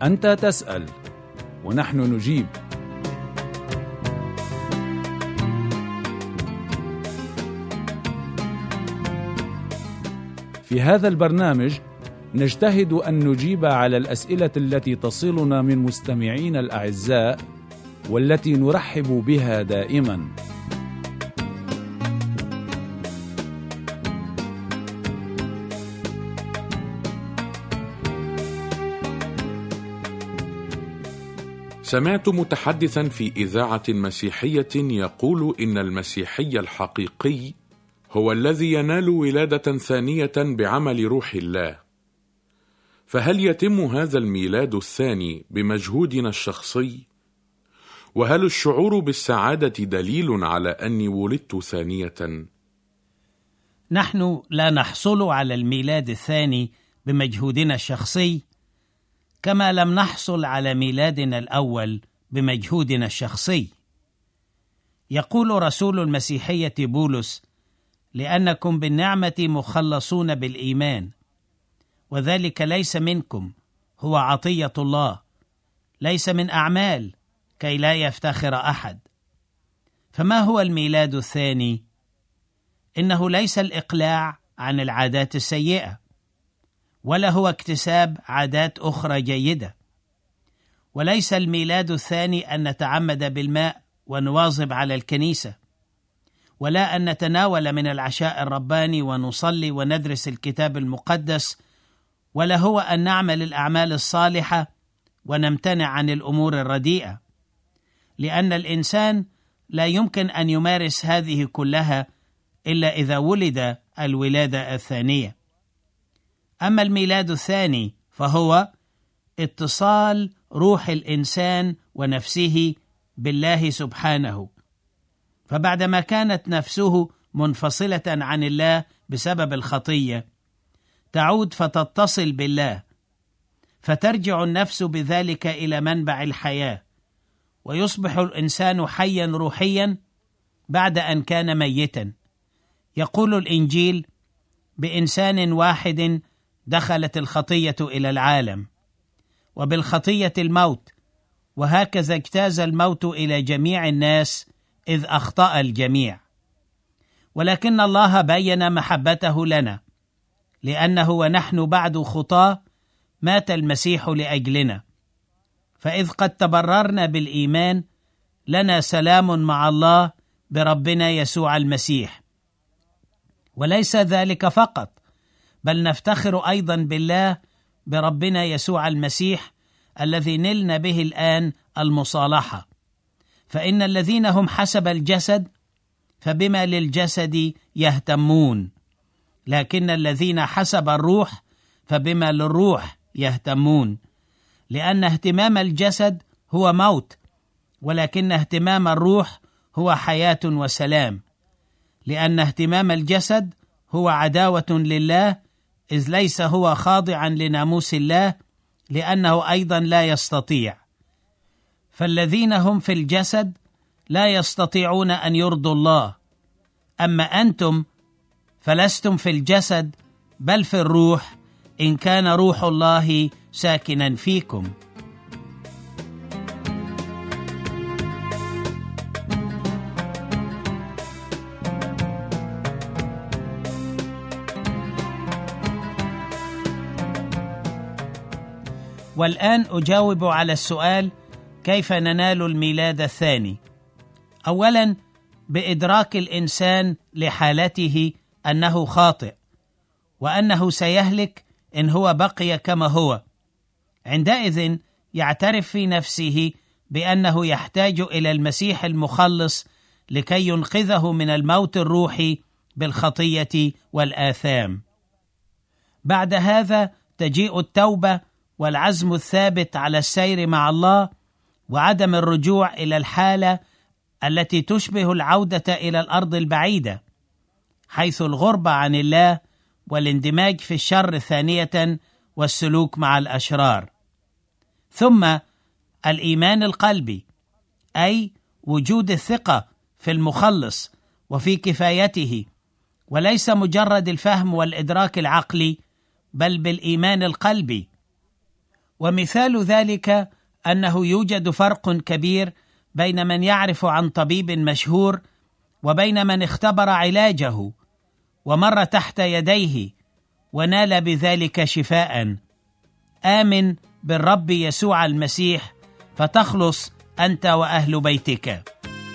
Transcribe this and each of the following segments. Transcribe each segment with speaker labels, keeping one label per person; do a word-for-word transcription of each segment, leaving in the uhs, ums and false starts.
Speaker 1: أنت تسأل ونحن نجيب. في هذا البرنامج نجتهد أن نجيب على الأسئلة التي تصلنا من مستمعين الأعزاء والتي نرحب بها دائما.
Speaker 2: سمعت متحدثا في إذاعة مسيحية يقول إن المسيحي الحقيقي هو الذي ينال ولادة ثانية بعمل روح الله، فهل يتم هذا الميلاد الثاني بمجهودنا الشخصي؟ وهل الشعور بالسعادة دليل على أني ولدت ثانية؟
Speaker 3: نحن لا نحصل على الميلاد الثاني بمجهودنا الشخصي، كما لم نحصل على ميلادنا الأول بمجهودنا الشخصي. يقول رسول المسيحية بولس: لأنكم بالنعمة مخلصون بالإيمان، وذلك ليس منكم، هو عطية الله، ليس من أعمال، كي لا يفتخر أحد. فما هو الميلاد الثاني؟ إنه ليس الإقلاع عن العادات السيئة، ولا هو اكتساب عادات أخرى جيدة، وليس الميلاد الثاني أن نتعمد بالماء ونواظب على الكنيسة، ولا أن نتناول من العشاء الرباني ونصلي وندرس الكتاب المقدس، ولا هو أن نعمل الأعمال الصالحة ونمتنع عن الأمور الرديئة، لأن الإنسان لا يمكن أن يمارس هذه كلها إلا إذا ولد الولادة الثانية. أما الميلاد الثاني فهو اتصال روح الإنسان ونفسه بالله سبحانه، فبعدما كانت نفسه منفصلة عن الله بسبب الخطية، تعود فتتصل بالله، فترجع النفس بذلك إلى منبع الحياة، ويصبح الإنسان حيا روحيا بعد أن كان ميتا. يقول الإنجيل: بإنسان واحد دخلت الخطية إلى العالم، وبالخطية الموت، وهكذا اجتاز الموت إلى جميع الناس إذ أخطأ الجميع. ولكن الله بيّن محبته لنا، لأنه ونحن بعد خطاة مات المسيح لأجلنا، فإذ قد تبررنا بالإيمان لنا سلام مع الله بربنا يسوع المسيح. وليس ذلك فقط، بل نفتخر أيضا بالله بربنا يسوع المسيح الذي نلنا به الآن المصالحة. فإن الذين هم حسب الجسد فبما للجسد يهتمون، لكن الذين حسب الروح فبما للروح يهتمون. لأن اهتمام الجسد هو موت، ولكن اهتمام الروح هو حياة وسلام. لأن اهتمام الجسد هو عداوة لله، إذ ليس هو خاضعا لناموس الله، لأنه أيضا لا يستطيع. فالذين هم في الجسد لا يستطيعون أن يرضوا الله، أما أنتم فلستم في الجسد بل في الروح، إن كان روح الله ساكنا فيكم. والآن أجاوب على السؤال: كيف ننال الميلاد الثاني؟ أولاً، بإدراك الإنسان لحالته أنه خاطئ، وأنه سيهلك إن هو بقي كما هو. عندئذ يعترف في نفسه بأنه يحتاج إلى المسيح المخلص لكي ينقذه من الموت الروحي بالخطية والآثام. بعد هذا تجيء التوبة والعزم الثابت على السير مع الله، وعدم الرجوع إلى الحالة التي تشبه العودة إلى الأرض البعيدة، حيث الغربة عن الله والاندماج في الشر ثانية والسلوك مع الأشرار. ثم الإيمان القلبي، أي وجود الثقة في المخلص وفي كفايته، وليس مجرد الفهم والإدراك العقلي، بل بالإيمان القلبي. ومثال ذلك أنه يوجد فرق كبير بين من يعرف عن طبيب مشهور وبين من اختبر علاجه ومر تحت يديه ونال بذلك شفاء. آمن بالرب يسوع المسيح فتخلص أنت وأهل بيتك.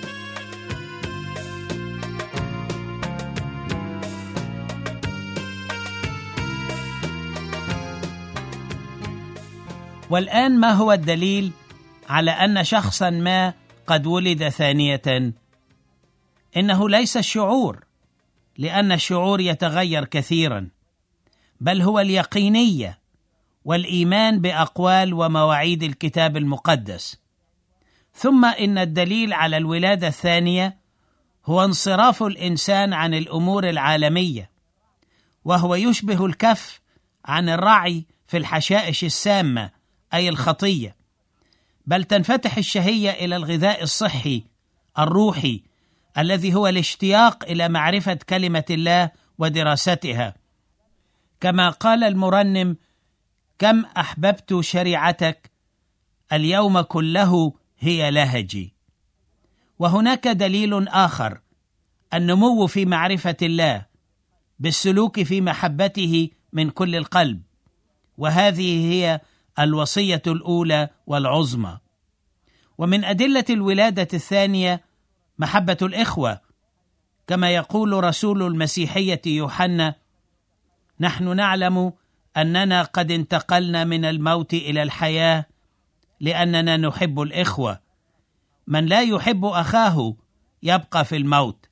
Speaker 3: والآن ما هو الدليل على أن شخصا ما قد ولد ثانية؟ إنه ليس الشعور، لأن الشعور يتغير كثيرا، بل هو اليقينية والإيمان بأقوال ومواعيد الكتاب المقدس. ثم إن الدليل على الولادة الثانية هو انصراف الإنسان عن الأمور العالمية، وهو يشبه الكف عن الرعي في الحشائش السامة أي الخطية، بل تنفتح الشهية إلى الغذاء الصحي الروحي الذي هو الاشتياق إلى معرفة كلمة الله ودراستها، كما قال المرنم: كم أحببت شريعتك اليوم كله هي لهجي. وهناك دليل آخر، النمو في معرفة الله بالسلوك في محبته من كل القلب، وهذه هي الوصية الأولى والعظمى. ومن أدلة الولادة الثانية محبة الإخوة، كما يقول رسول المسيحية يوحنا: نحن نعلم أننا قد انتقلنا من الموت إلى الحياة لأننا نحب الإخوة، من لا يحب أخاه يبقى في الموت.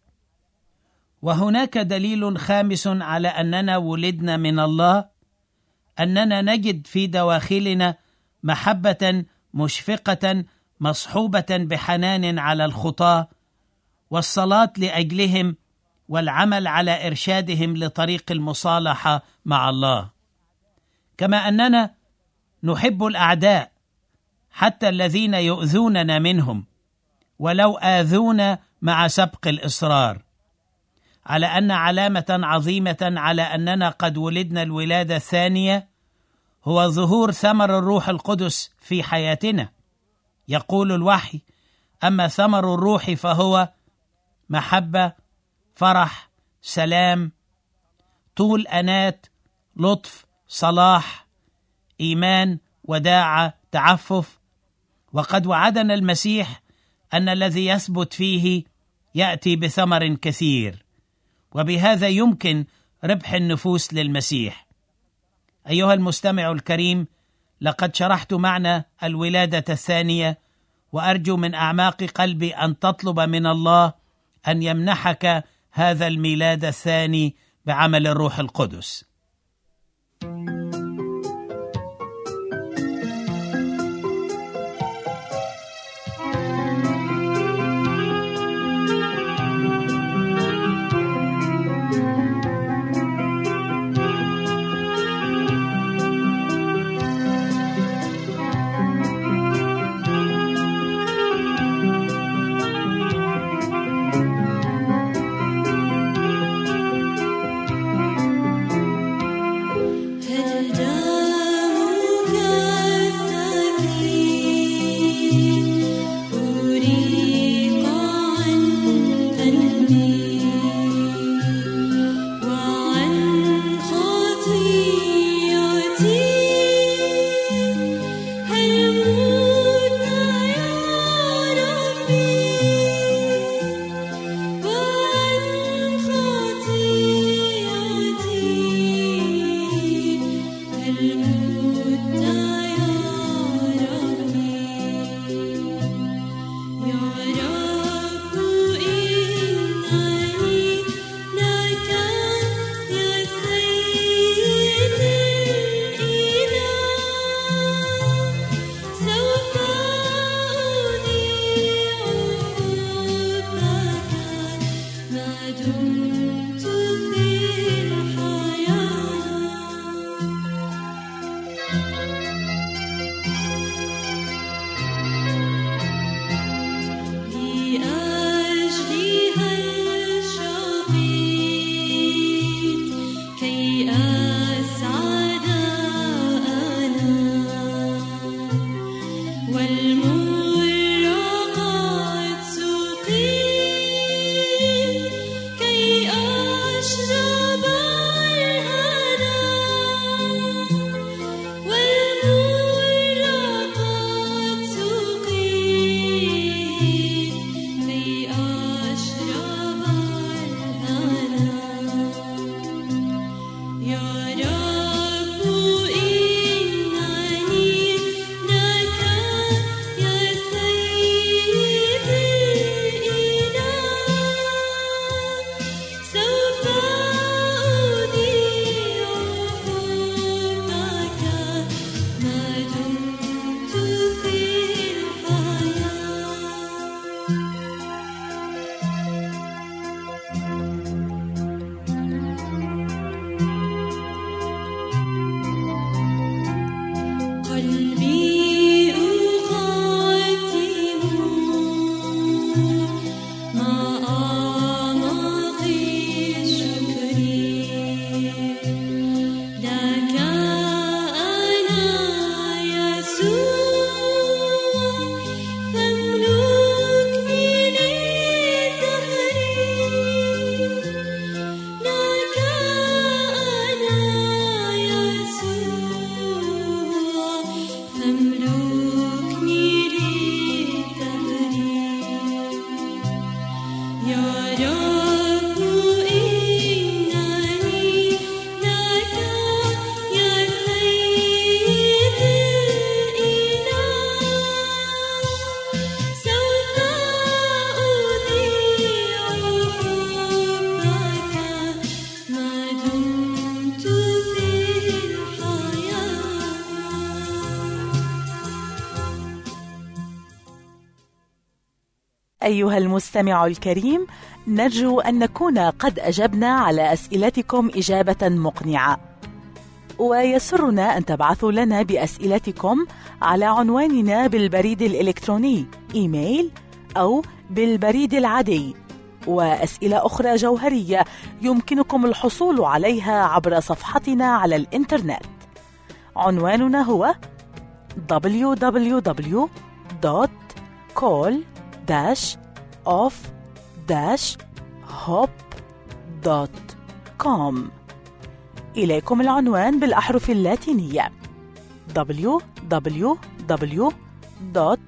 Speaker 3: وهناك دليل خامس على أننا ولدنا من الله، أننا نجد في دواخلنا محبة مشفقة مصحوبة بحنان على الخطاة، والصلاة لأجلهم والعمل على إرشادهم لطريق المصالحة مع الله، كما أننا نحب الأعداء حتى الذين يؤذوننا منهم ولو آذونا مع سبق الإصرار، على أن علامة عظيمة على أننا قد ولدنا الولادة الثانية هو ظهور ثمر الروح القدس في حياتنا. يقول الوحي: أما ثمر الروح فهو محبة، فرح، سلام، طول أنات، لطف، صلاح، إيمان، وداعة، تعفف. وقد وعدنا المسيح أن الذي يثبت فيه يأتي بثمر كثير، وبهذا يمكن ربح النفوس للمسيح. أيها المستمع الكريم، لقد شرحت معنى الولادة الثانية، وأرجو من أعماق قلبي أن تطلب من الله أن يمنحك هذا الميلاد الثاني بعمل الروح القدس.
Speaker 4: أيها المستمع الكريم، نرجو أن نكون قد أجبنا على أسئلتكم إجابة مقنعة، ويسرنا أن تبعثوا لنا بأسئلتكم على عنواننا بالبريد الإلكتروني إيميل أو بالبريد العادي. وأسئلة أخرى جوهرية يمكنكم الحصول عليها عبر صفحتنا على الإنترنت. عنواننا هو دبليو دبليو دبليو دوت كول اوف هوب دوت كوم. إليكم العنوان بالأحرف اللاتينية دبليو دبليو دبليو دوت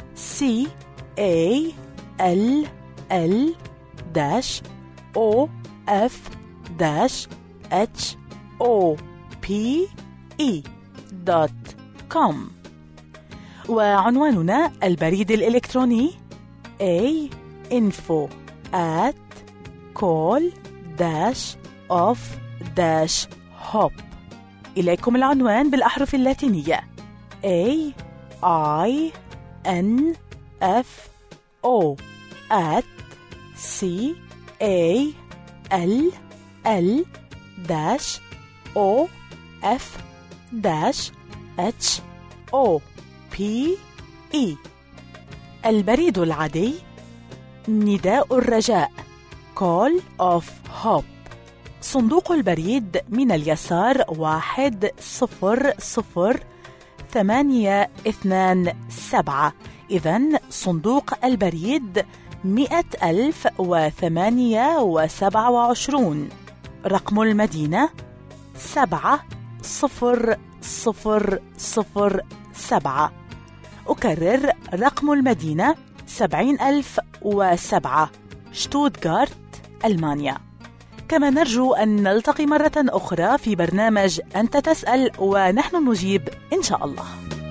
Speaker 4: كول دوت كوم. وعنواننا البريد الإلكتروني a info at call of hop. إليكم العنوان بالأحرف اللاتينية a i n f o at c a l l dash o f dash h o p e. البريد العادي نداء الرجاء Call of Hope. صندوق البريد من اليسار واحد صفر صفر ثمانية اثنان سبعة. إذن صندوق البريد مئة ألف وثمانية وسبعة وعشرون. رقم المدينة سبعة صفر صفر صفر سبعة. أكرر رقم المدينة سبعين ألف وسبعة، شتوتغارت، ألمانيا. كما نرجو أن نلتقي مرة أخرى في برنامج أنت تسأل ونحن نجيب إن شاء الله.